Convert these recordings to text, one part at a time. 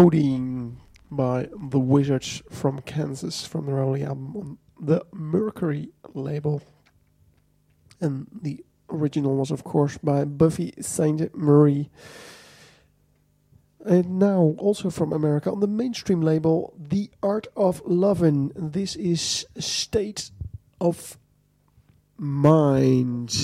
Coding by the Wizards from Kansas from their early album on the Mercury label. And the original was, of course, by Buffy Sainte-Marie. And now, also from America, on the Mainstream label, The Art of Lovin'. This is State of Mind.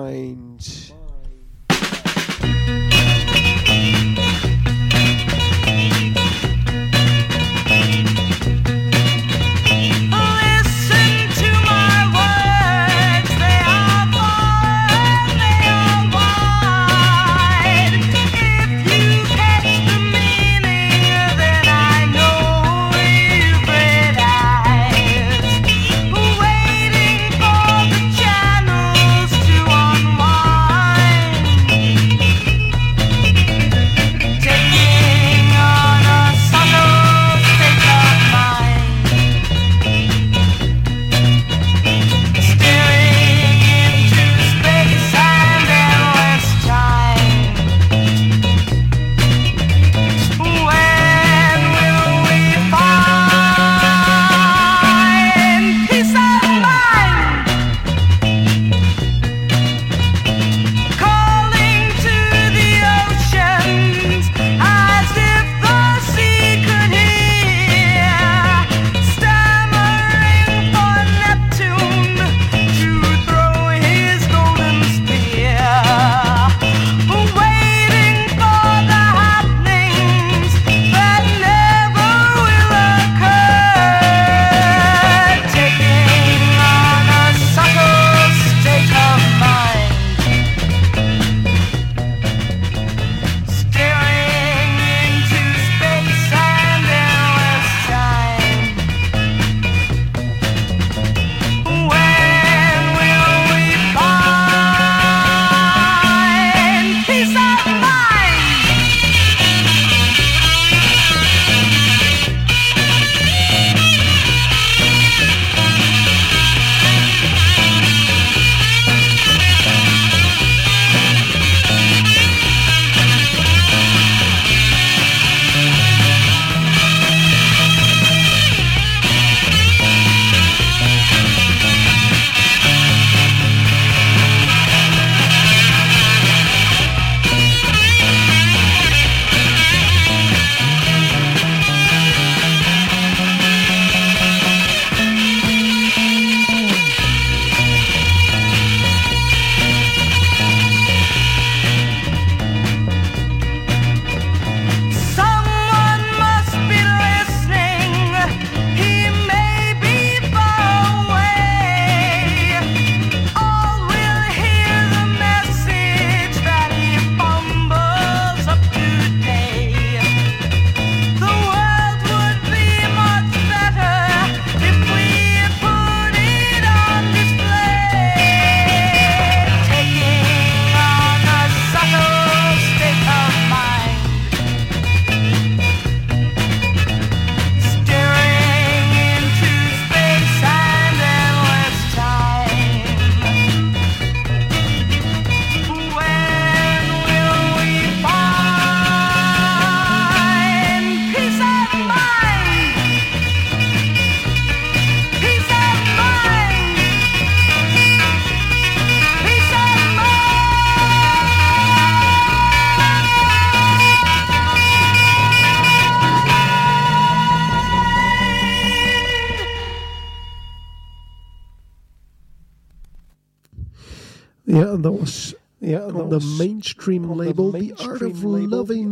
That was on the Mainstream label, The Art of Loving,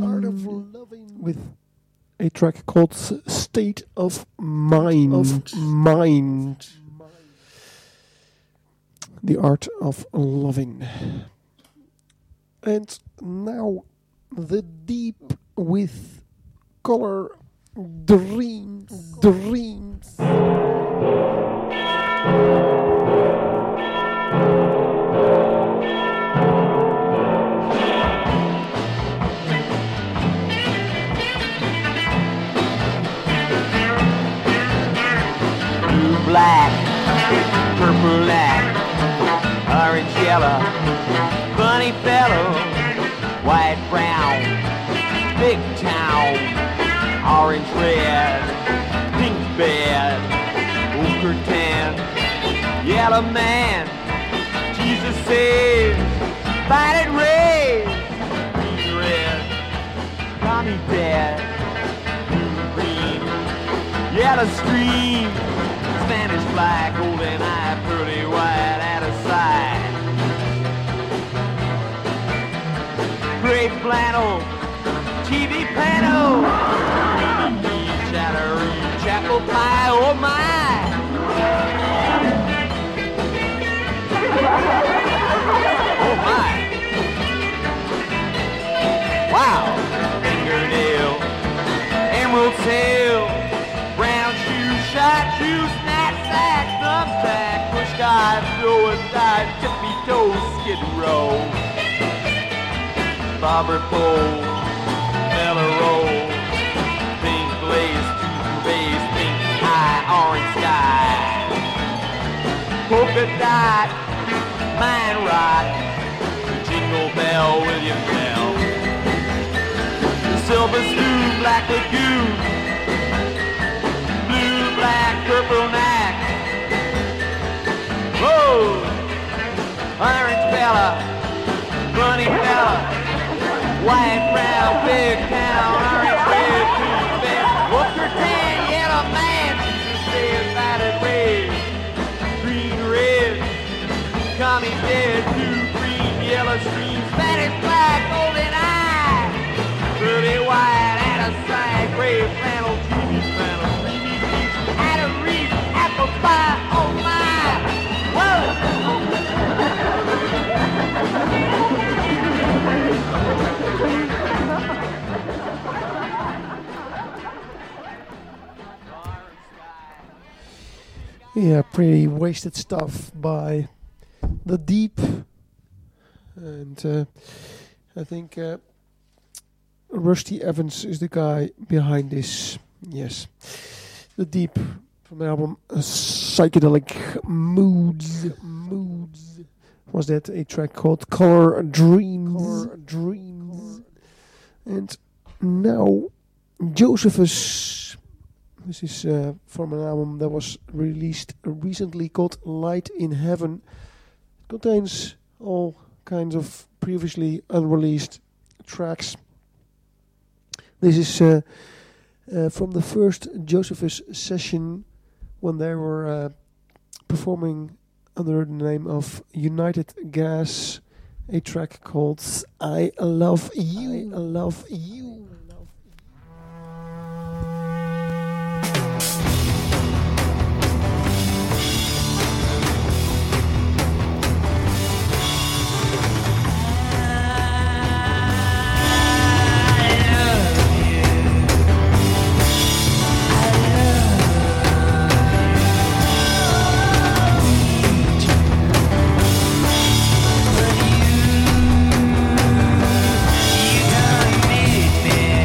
with a track called State of Mind. The Art of Loving. And now The Deep with Color Dreams. Black, purple black, orange yellow, bunny fellow, white brown, big town, orange, red, pink bed, ochre tan, yellow man. Jesus says, violet red, green red, Tommy dead, green, yellow stream, Spanish flag, golden eye, pearly white at a side. Gray flannel, TV panel, chattery, chapel pie, oh my. Oh my. Wow. Fingernail, emerald tail, brown shoe, shot shoe, knapsack, thumbtack, push dive, throw a dive, tippy toe, skid row. Bobber pole, mellow roll, pink blaze, two base, pink eye, orange sky, polka dot, mine rock, jingle bell, William Bell, silver spoon, black lagoon, blue, black, purple knack, whoa, orange fella, bunny fella. White, brown, big town, orange, red, blue, red, ochre tan, yellow man, Jesus says, violet red, green, red, Tommy dead, blue, green, yellow stream, Spanish flag, golden eye, pearly white, and a side, gray flannel, creamy, peach, Adam Reed, apple pie, oh my, whoa! Yeah, pretty wasted stuff by The Deep. And I think Rusty Evans is the guy behind this. Yes. The Deep from the album Psychedelic Moods. Was that a track called Color Dreams. And now Josephus. This is from an album that was released recently called Light in Heaven. It contains all kinds of previously unreleased tracks. This is from the first Josephus session when they were performing under the name of United Gas, a track called I Love You. I Love You. You don't need me.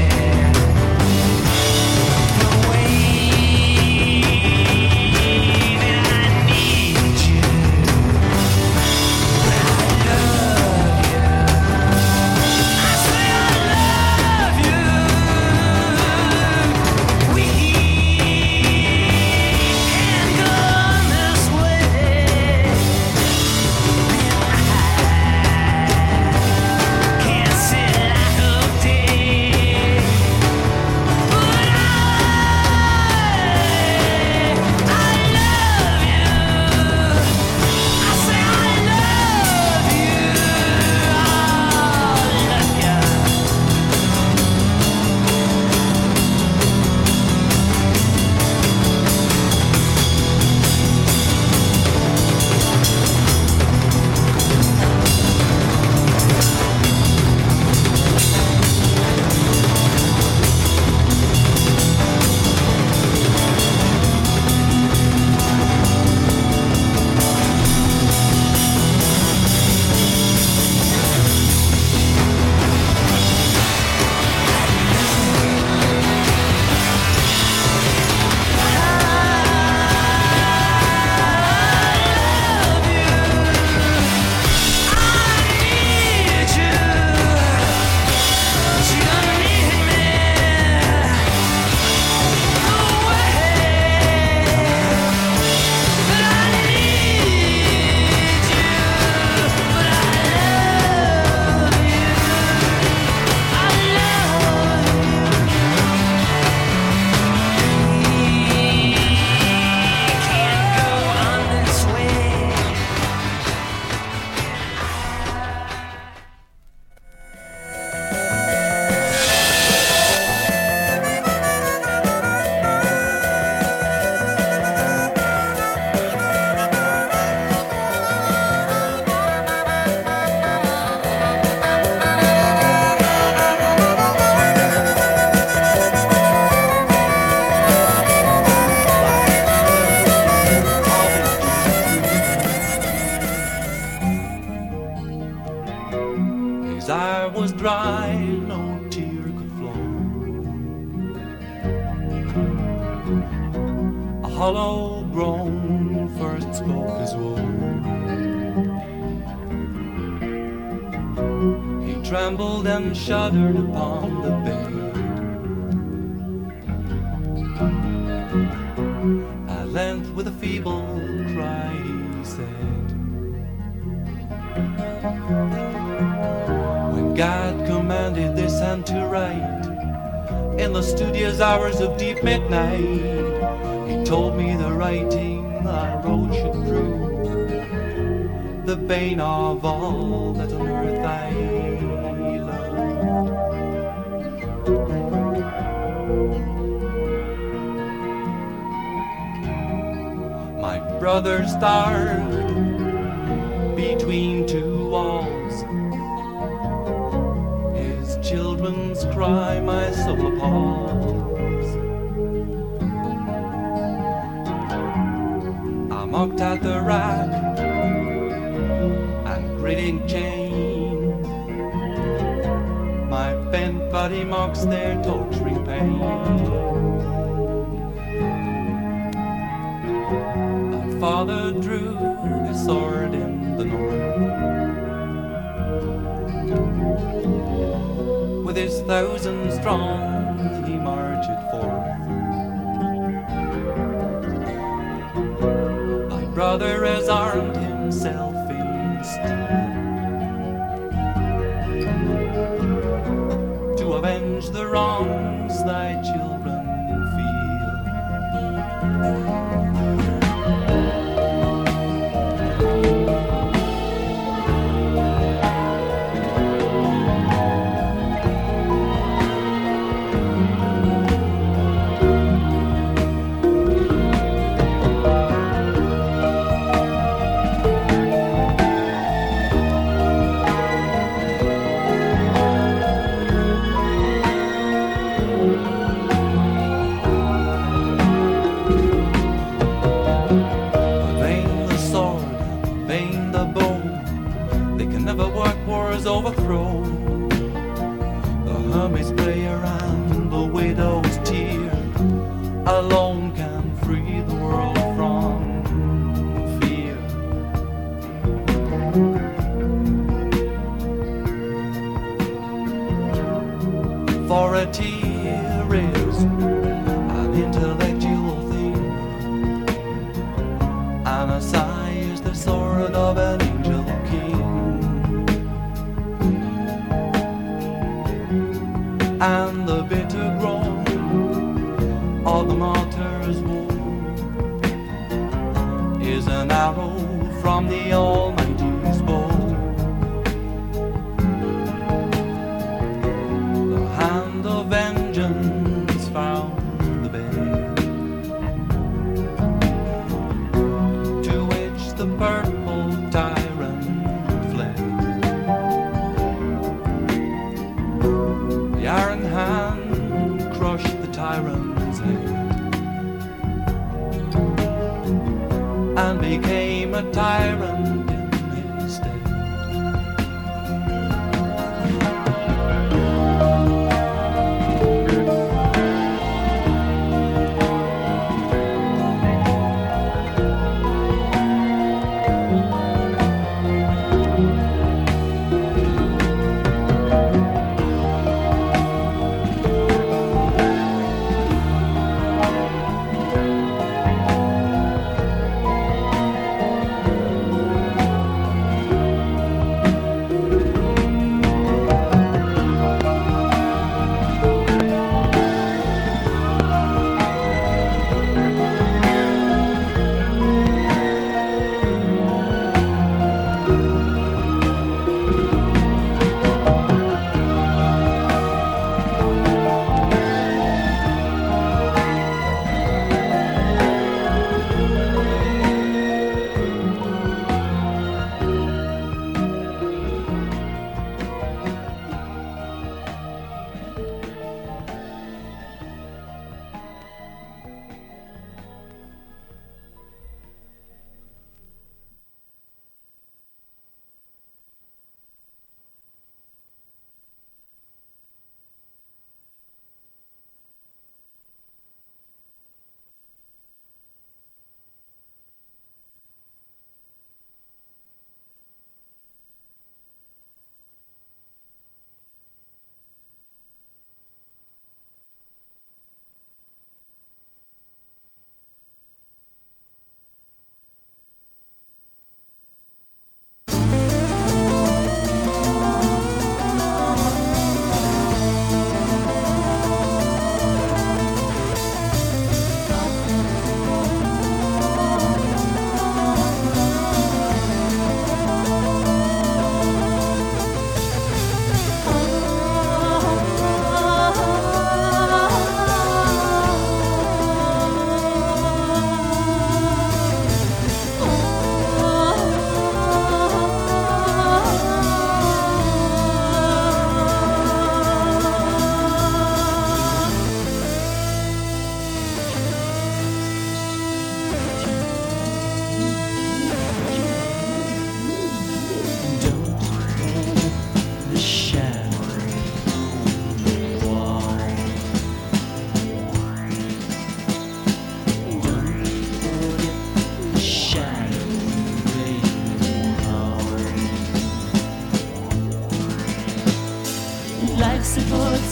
hollow groan first spoke his woe. He trembled and shuddered upon the bed. At length with a feeble cry he said, when God commanded this hand to write, in the studious hours of deep midnight, he told me the writing I wrote should prove the bane of all that on earth I love. My brother starved between two walls. His children's cry my soul appalls. I mocked at the rack and gritting chain. My bent body mocks their torturing pain. My father drew his sword in the north. With his 1,000 strong he marched forth. My brother has armed himself in steel to avenge the wrongs thy children feel. Overthrow the hermit's prayer and the widow's tear alone can free the world from fear. For a tear is an intellectual thing, and a sigh is the sword of an angel king. And the bitter groan of the martyr's woe is an arrow from the Almighty's bow. The hand of vengeance found the bed to which the purple tyrant fled. The iron hand crushed the tyrant's head and became a tyrant in his stead.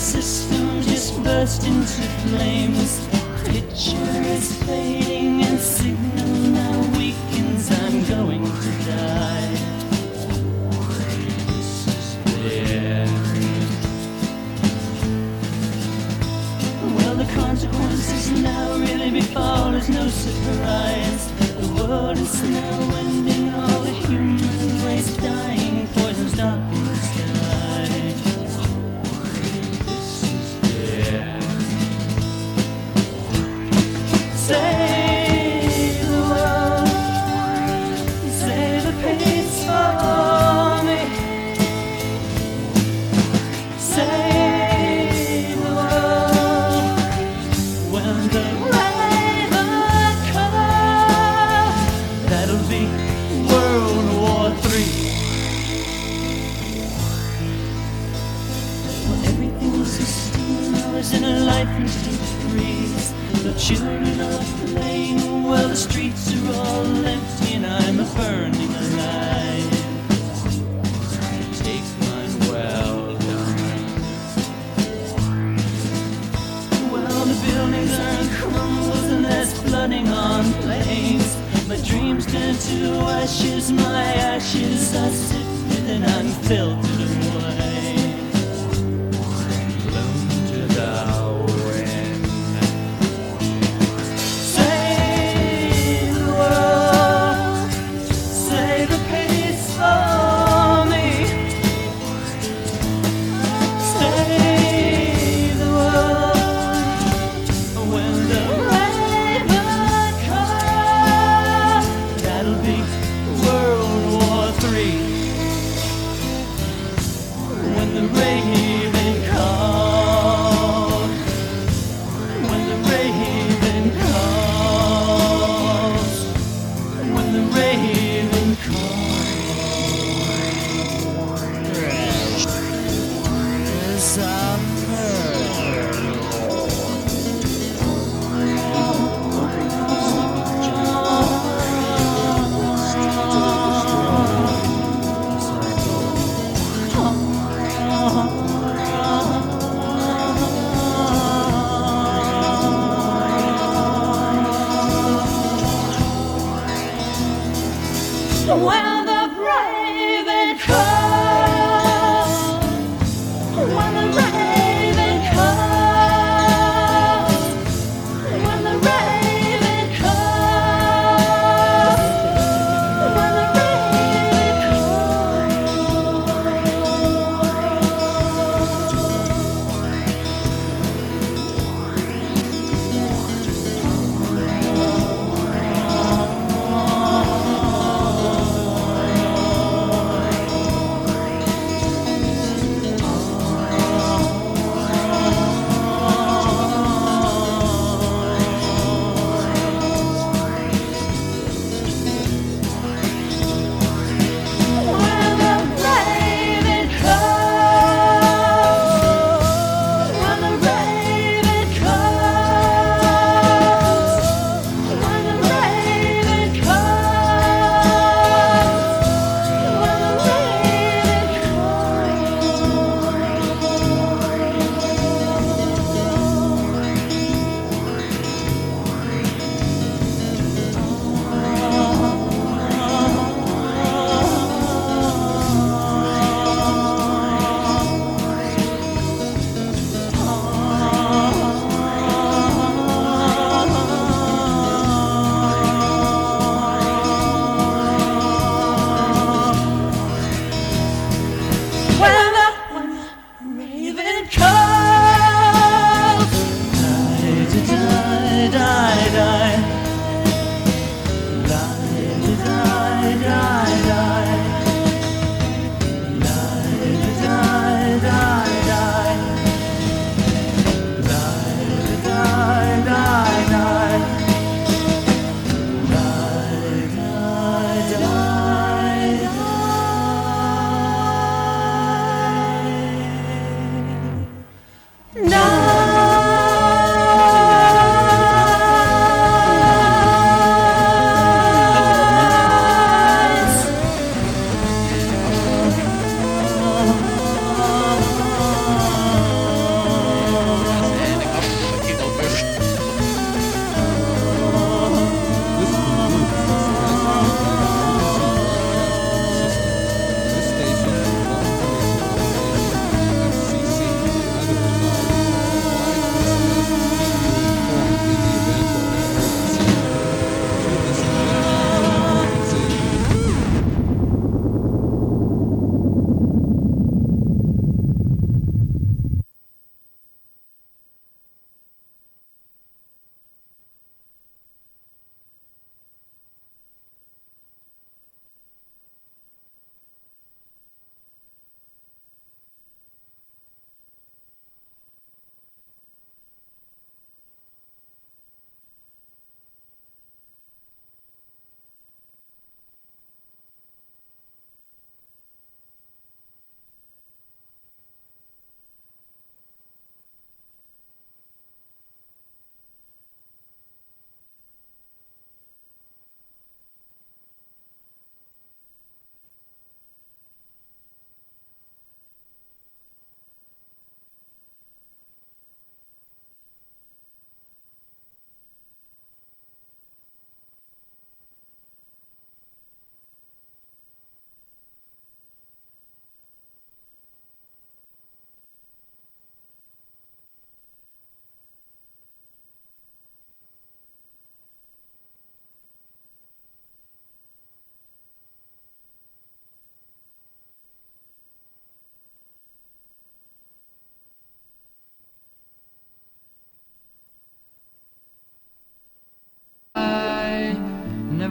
system just burst into flames. Picture is fading and signal now weakens. I'm going to die. Well, the consequences now really befall as no surprise. The world is now ending, all the human race dying, poison's dark in the sky. Save the world, save the peace for me. Save the world when the raven comes. That'll be World War III. Well, everything was so still, I was in a life-and-deep freeze. The children are playing, well the streets are all empty and I'm burning alive. Take mine well done. Well the buildings are in crumbles and there's flooding on planes. My dreams turn to ashes, my ashes are sifted and I'm filtered away. Blown to the wind. Save the world, save the peace for me. Save the world when the raven comes. That'll be World War III. When the raven comes. When the raven comes. When the raven when the raven comes, when the raven comes, when the raven comes, when the raven comes.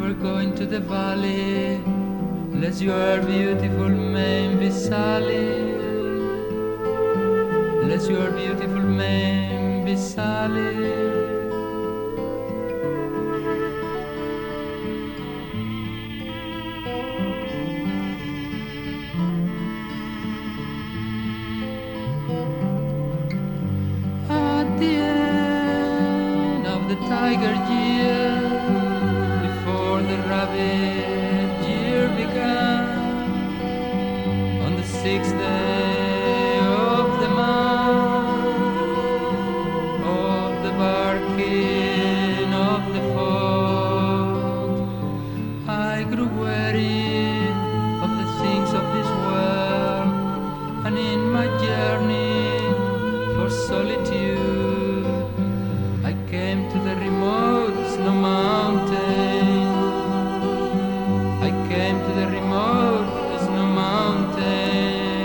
we're going to the valley. Let your beautiful name be Sally. Let your beautiful name be Sally. Tiger year, before the rabbit year began, on the 6th day of the month of the barking of the fog, I grew weary of the things of this world, and in my journey for solitude I came to the remote snow mountain. I came to the remote snow mountain.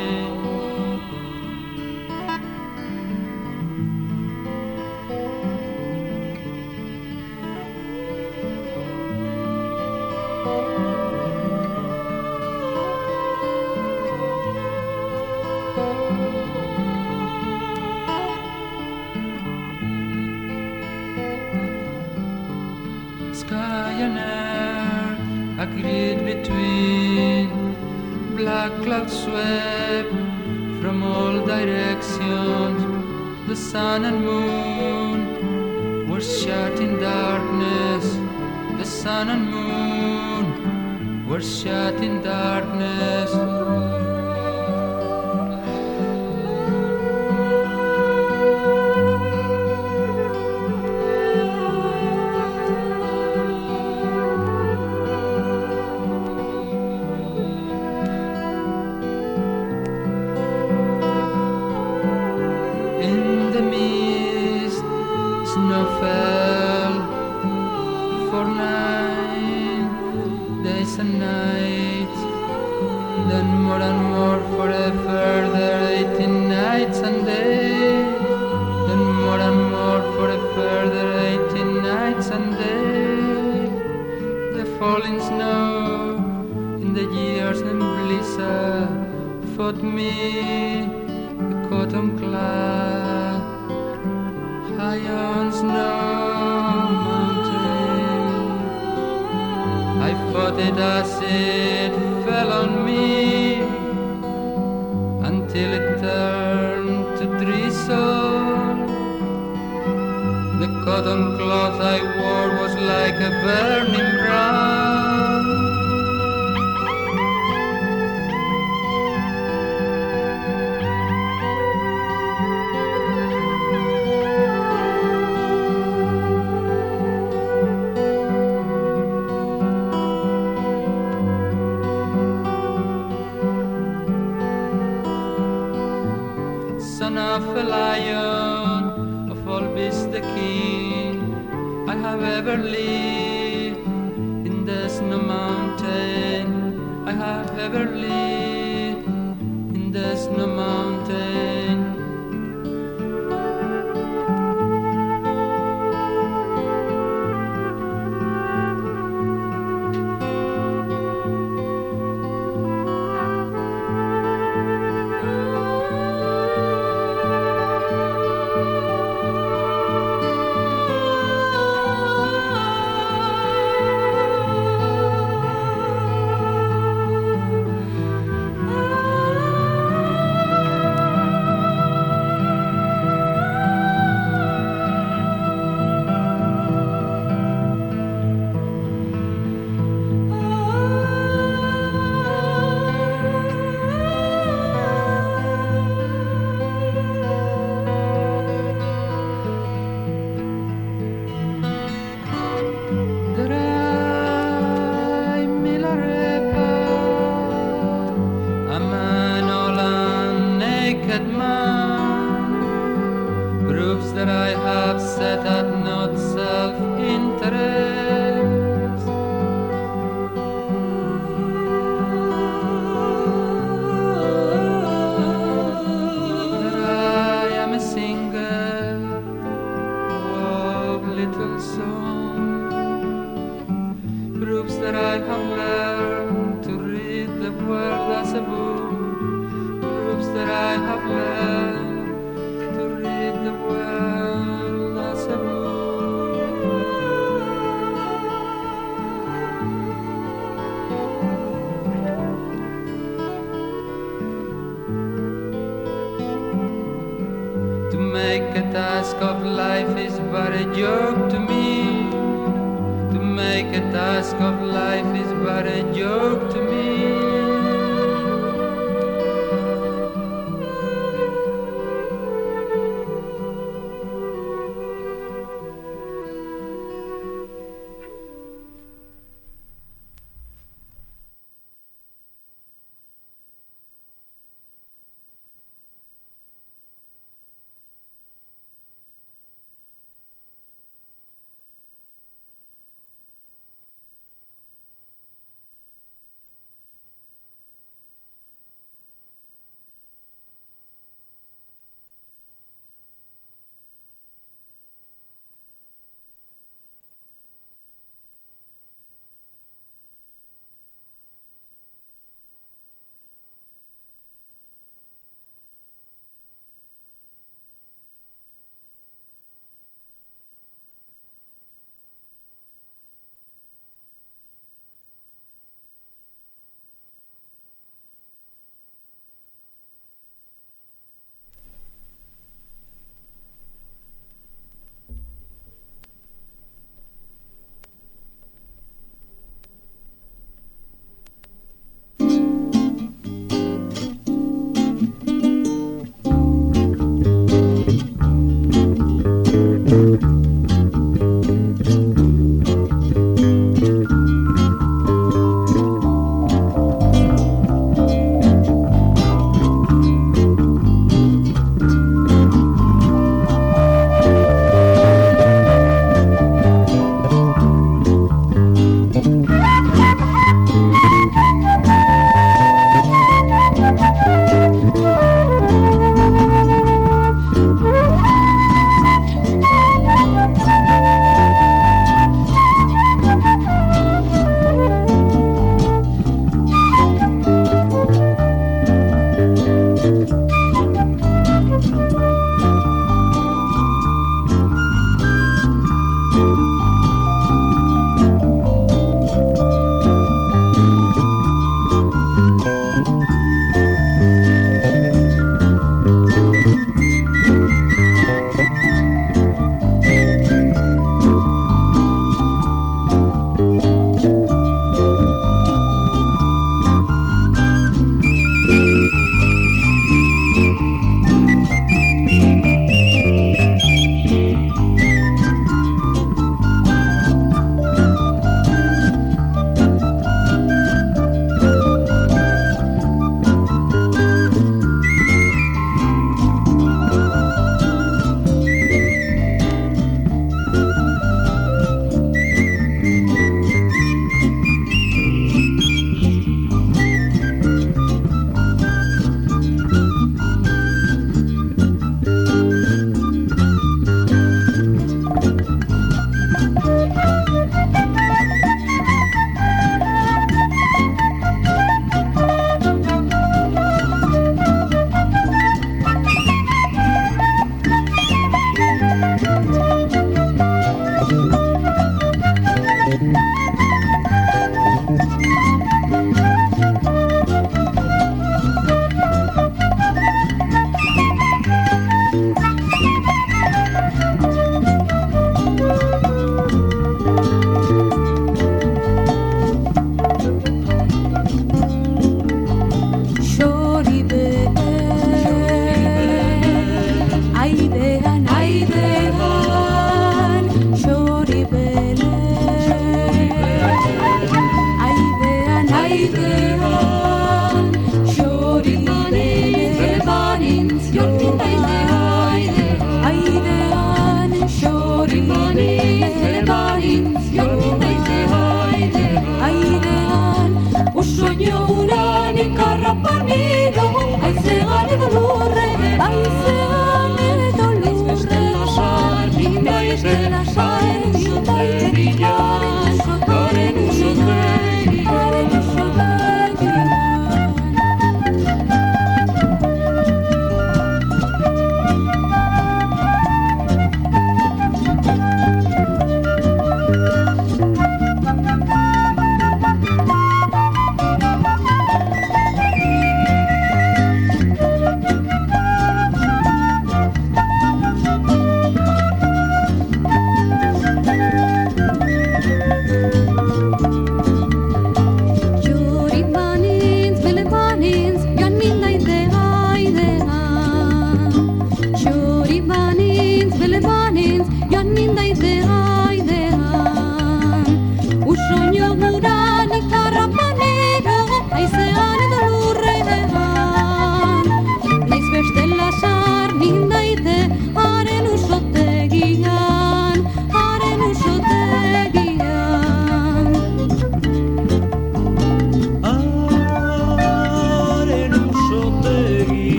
Sky and air agreed between, black clouds swept from all directions. The sun and moon were shut in darkness. The sun and moon were shut in darkness. Snow fell for 9 days and nights, then more and more for a further 18 nights and days, then more and more for a further 18 nights and days. The falling snow in the years and blizzard fought me, the cotton clad high on Snow Mountain. I fought it as it fell on me, until it turned to drizzle. The cotton cloth I wore was like a burning brown. Son of a lion, of all beasts the king, I have ever lived in the snow mountain. I have ever lived in the snow mountain. that I have learned to read the world as a book. Proofs that I have learned to read the world as a book. To make a task of life is but a joke to me. To make a task of life is but a joke to me.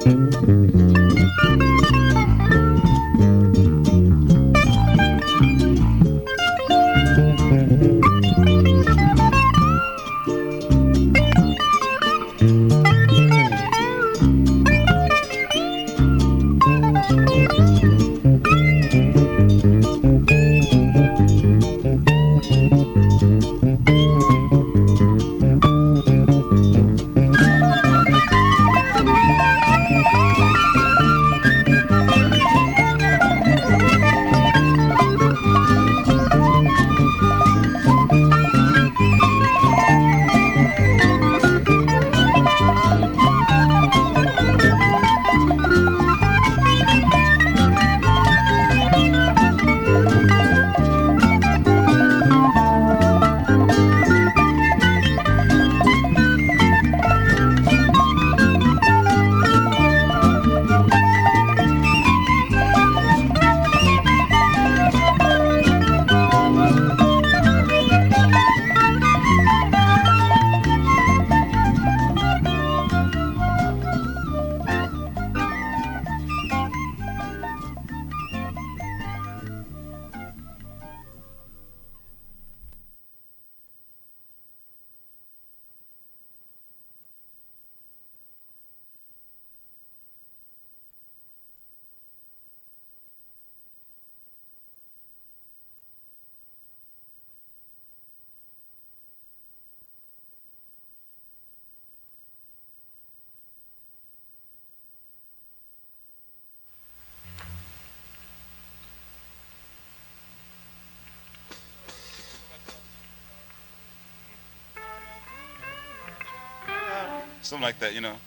Something like that, you know.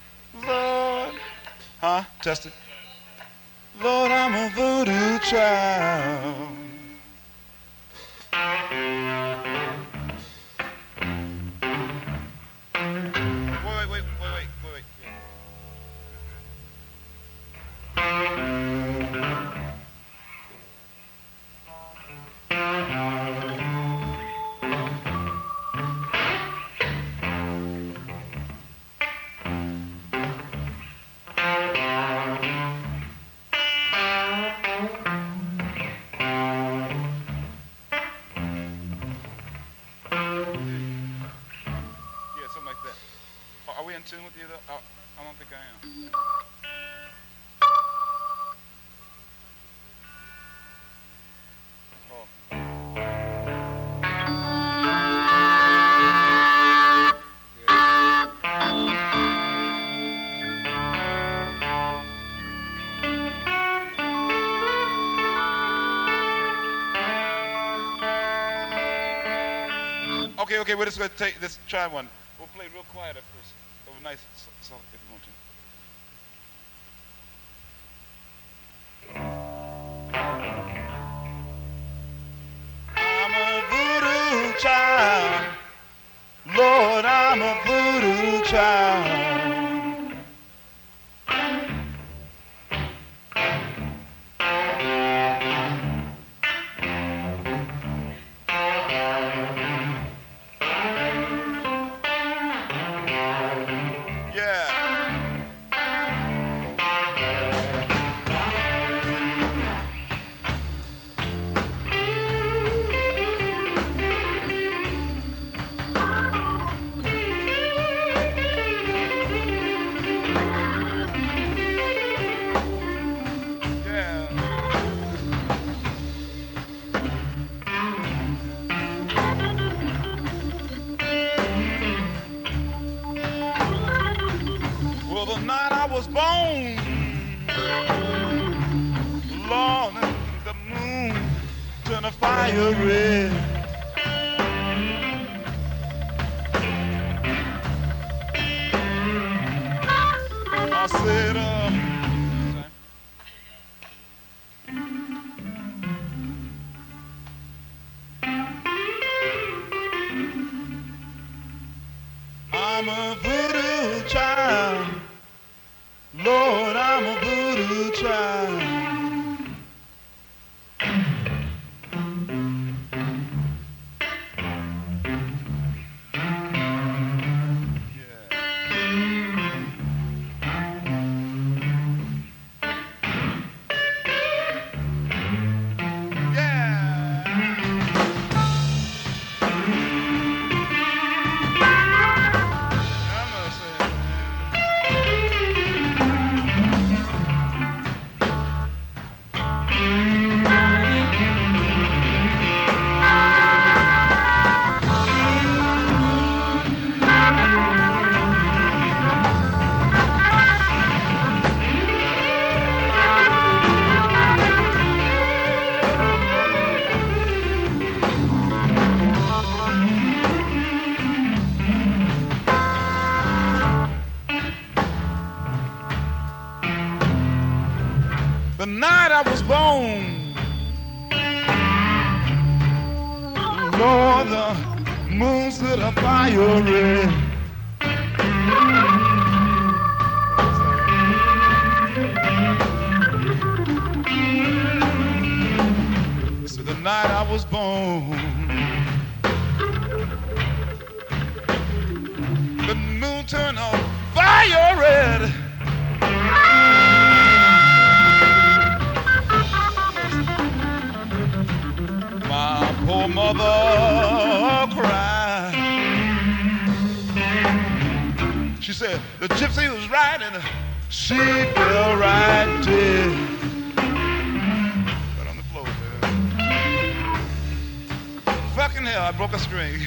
Lord, huh? Test it. Lord, I'm a voodoo child. Wait. Yeah, something like that. Are we in tune with you though? I don't think I am. Okay, we're just gonna let's try one. We'll play real quiet at first. Oh, nice song if you want to. I'm a voodoo child. Lord, I'm a voodoo child. Well, the night I was born, Lord, the moon turned a fire red. I said, I'm a voodoo child. Lord, I'm a voodoo child. Yeah. the night I was born. Lord, the moon stood a fire red. So the night I was born, the moon turned a fire red. My poor mother cried. She said the gypsy was right and she fell right dead. Right on the floor, man. Fucking hell, I broke a string.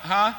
Huh?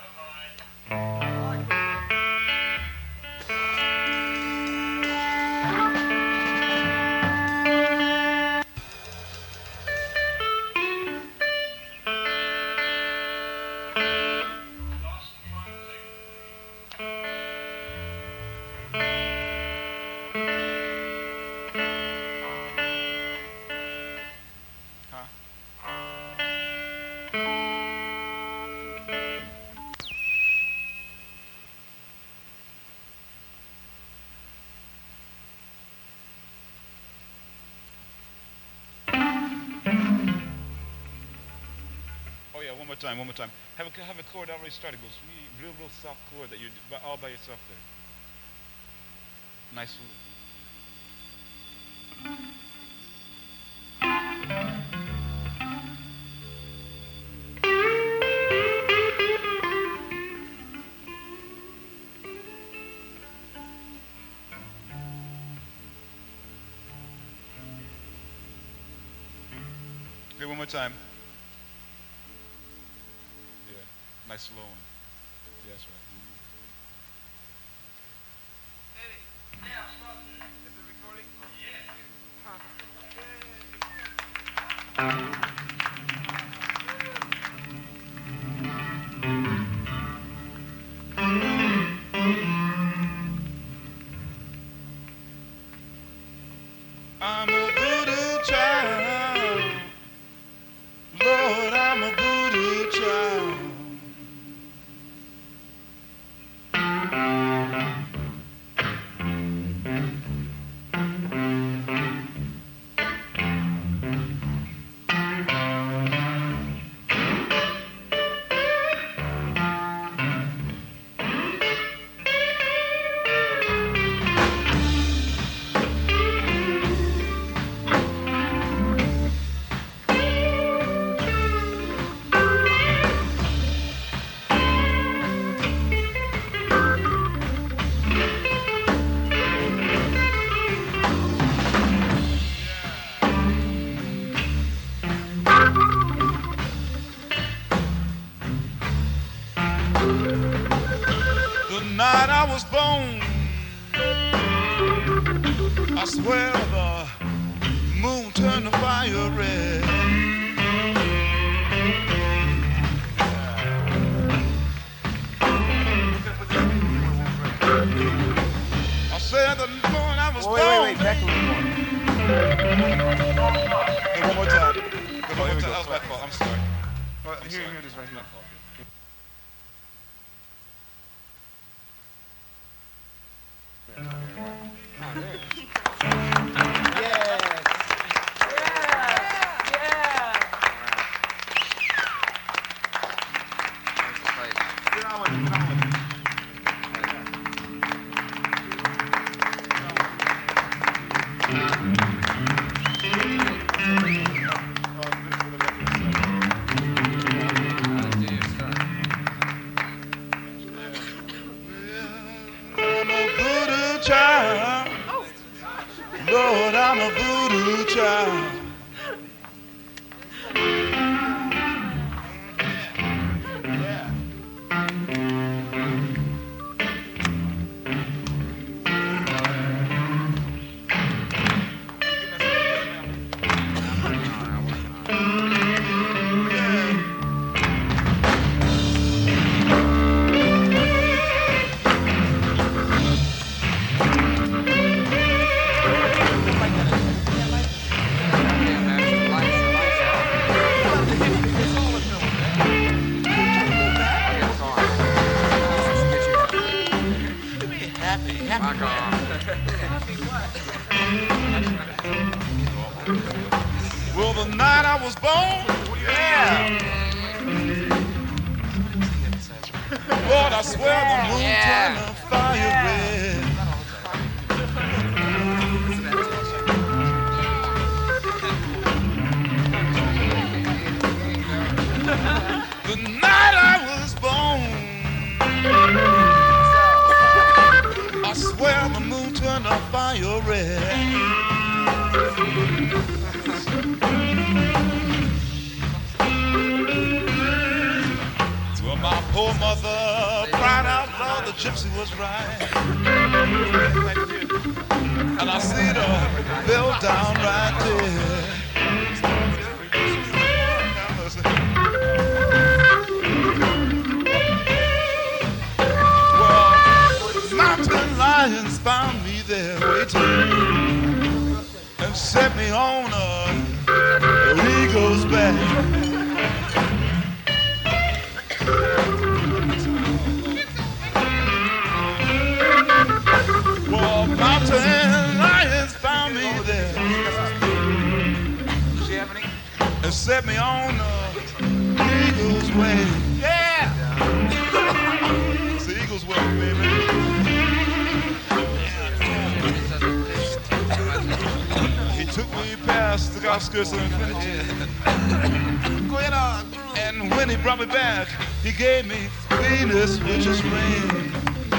Oh yeah, one more time, one more time. Have a chord already started. Goes real soft chord that you're all by yourself there. Nice. Okay, one more time. Yeah, nice slow one. Yeah, that's right. I'm a voodoo child. Lord, I'm a voodoo child. The night I was born, I swear the moon turned the fire red. I said the morning I was born. Wait, back a little more. Hey, one more time. One more time. That was my fault. I'm sorry. Well, I'm here sorry. it is right here. I'm a voodoo child. Lord, I'm a voodoo child. Well, the night I was born, Lord, I swear the moon turned the fire red. The night I was born, I swear the moon turned the fire red. Well, my Poor mother cried out loud, the gypsy was right. And I see her fell down right there. Well, mountain lions found me there waiting and set me on a eagle's back. Well, mountain lions found me there and set me on the eagle's way. Yeah! It's the eagle's way, baby. He took me past the outskirts of infinity. Go ahead on. And when he brought me back, he gave me Venus, which is rain.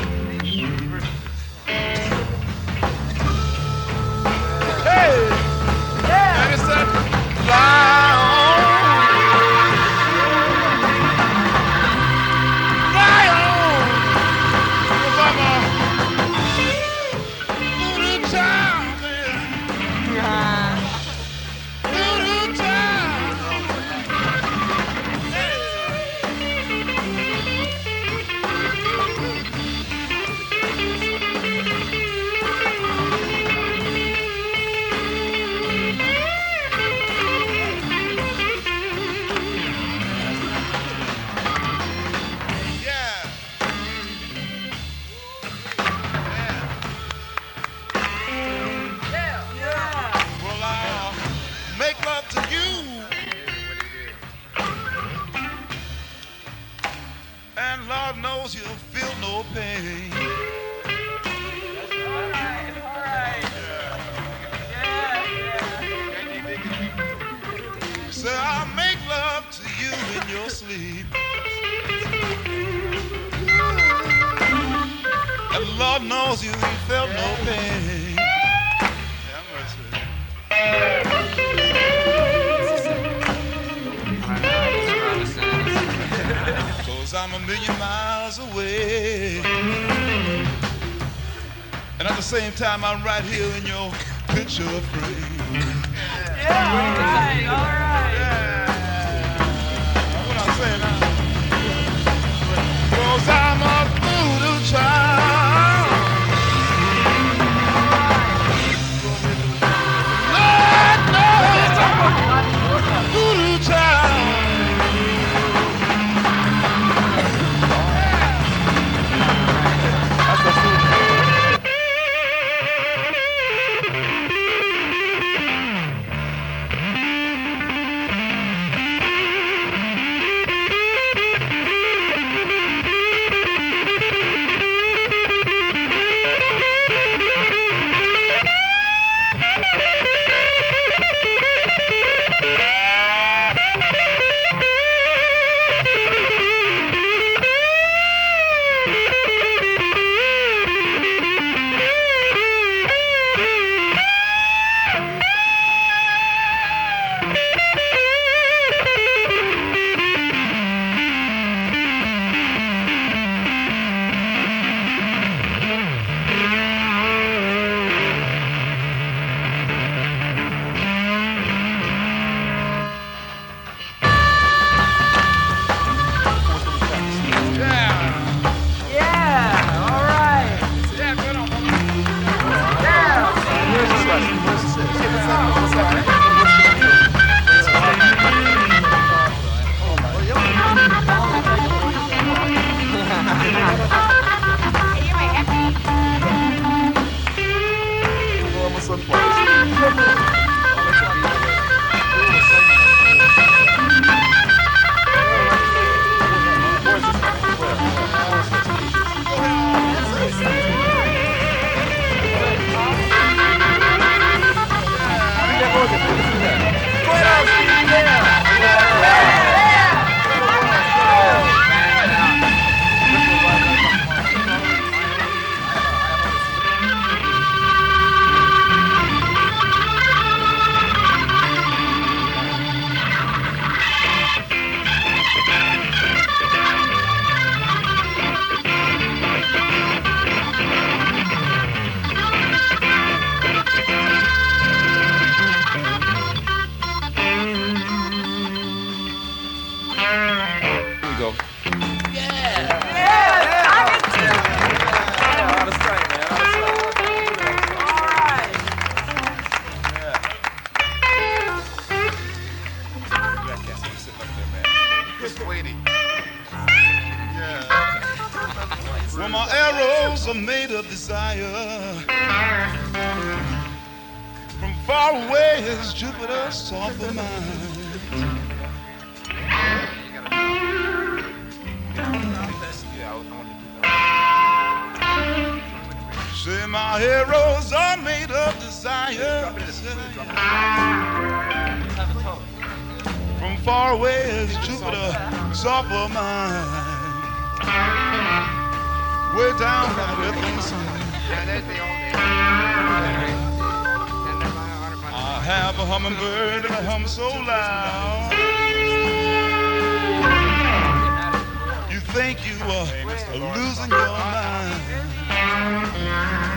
Hey! Yeah! And he said, fly on. Fly on. Voodoo child, man. Voodoo child. Well, I'll make love to you. And Lord knows you'll feel no pain. So I'll make love to you in your sleep. And Lord knows you felt no pain. Cause I'm a million miles away. And at the same time I'm right here in your picture frame. Yeah, all right, all right. Yeah. What I'm saying now. Cause I'm a voodoo child. Lord knows I'm a voodoo child. desire. From far away is Jupiter, soft mind. Say my heroes are made of desire. From far away is Jupiter, soft mind. Way down by the Midland Sea. I have a hummingbird and I hum so loud. You think you are losing your mind.